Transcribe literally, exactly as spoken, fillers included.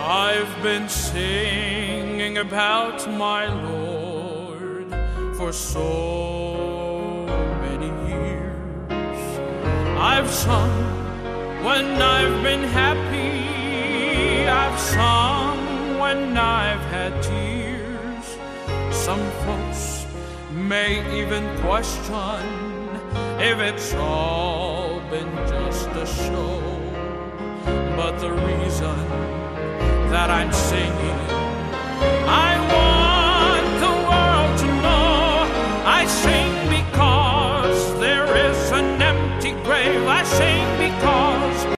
I've been singing about my Lord for so many years. I've sung when I've been happy, I've sung when I've had tears. Some folks may even question if it's all been just a show, but the reason that I'm singing